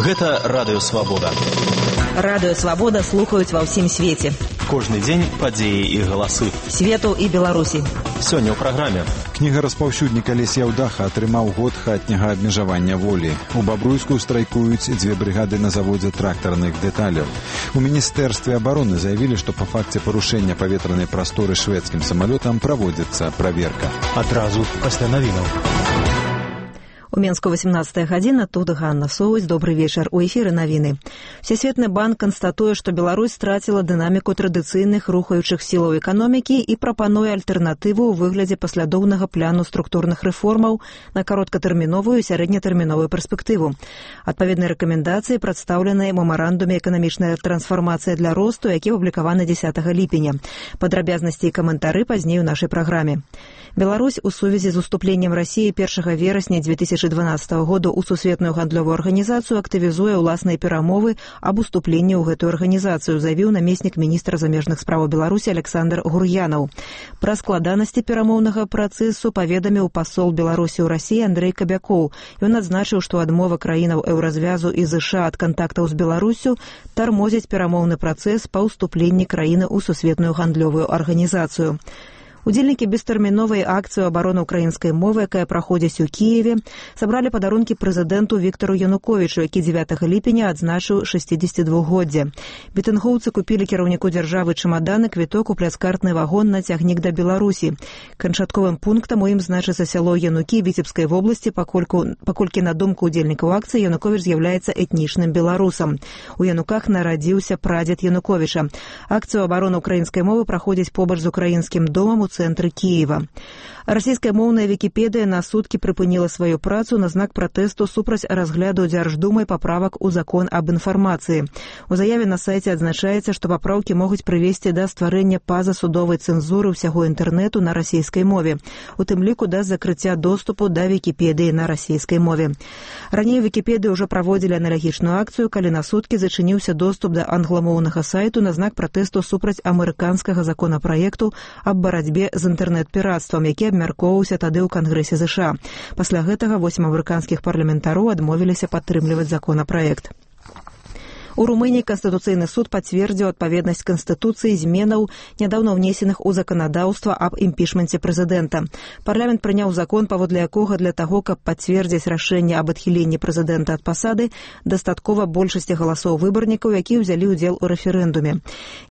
Гэта Радыё Свабода. Радыё Свабода слухаюць ва ўсім свеце. Кожны дзень падзеі і галасы Свету і Беларусі. Сёння ў праграме. Кнігараспаўсюднік Алесь Яўдаха атрымаў год хатняга абмежавання волі. У Бабруйску страйкуюць 2 брыгады на заводзе трактарных дэталяў. У Міністэрстве абароны заявілі, што па факце парушэння паветранай прасторы шведскім самалётам праводзіцца праверка. Адразу пасля навінаў. У Менску 18 гадзіна, тут Ганна Соўць. Добрый вечар. У эфіры навіны. Всесветны банк канстатуе, што Беларусь страціла дынаміку традыцыйных рухаючых сілаў эканомікі і прапануе альтэрнатыву ў выглядзе паслядоўнага пляну структурных рэформаў на кароткатэрміновую і сярэднятэрміновую перспектыву. Адпаведныя рэкамендацыі прадстаўленыя ў мемарандуме «Эканамічная трансфармацыя для росту», які апублікаваны 10 ліпеня. Падрабязнасці і каментары пазней у нашай праграме. Беларусь у сувязі з уступленнем Расіі 1 верасня 2012 году ў Сусветную гандлёвую арганізацыю актывізуе ўласныя перамовы аб уступленні ў гэтую арганізацыю, заявіў намеснік міністра замежных справаў Беларусі Александр Гур'янаў. Пра складанасці перамоўнага працэсу паведаміў пасол Беларусі ў Расіі Андрэй Кабякоў. Ён адзначыў, што адмова краінаў еўразвязу і ЗША ад кантактаў з Беларусю тармозіць перамоўны працэс па ўступленні краіны ў Сусветную гандлёвую арганізацыю. Удзельнікі бестэрміновай акцыі абароны ўкраінскай мовы, якая праходзіць у Кіеве, сабралі падарункі прэзідэнту Віктару Януковічу, які 9 ліпеня адзначыў 62-годдзе. Мітынгоўцы купілі кіраўніку дзяржавы чамаданы, квіток у пляцкартны вагон на цягнік да Беларусі. Канчатковым пунктам у ім значыцца сяло Янукі Віцебскай вобласці, паколькі на думку удзельнікаў акцыі Януковіч з'яўляецца этнічным беларусам. У Януках нарадзіўся прадзед Януковіча. Акцыю абароны ўкраінскай мовы праходзіць побач з украінскім домам у цэнтры Кіева. Расійскамоўная Вікіпедыя на суткі прыпыніла сваю працу на знак пратэсту супраць разгляду Дзярждумай паправак у закон аб інфармацыі. У заяве на сайце адзначаецца, што папраўкі могуць прывесці да стварэння пазасудовай цэнзуры ўсяго інтэрнэту на расійскай мове, у тым ліку да закрыцця доступу да Вікіпедыі на расійскай мове. Раней у Вікіпедыі ўжо праводзілі аналагічную акцыю, калі на суткі зачыніўся доступ да англамоўнага сайту на знак пратэсту супраць амерыканскага законапраекту аб барацьбе з інтэрнэт-піратствам, які абмяркоўваўся тады ў Кангрэсе ЗША. Пасля гэтага 8 амерыканскіх парламентароў адмовіліся падтрымліваць законапраект. У Румыніі Канстытуцыйны суд пацвердзіў адпаведнасць Канстытуцыі зменаў, нядаўна ўнесеных у заканадаўства аб імпічменце прэзідэнта. Парламент прыняў закон, паводле якога для таго, каб пацвердзіць рашэнне аб адхіленні прэзідэнта ад пасады, дастаткова большасці галасоў выбарнікаў, якія ўзялі ўдзел у рэферэндуме.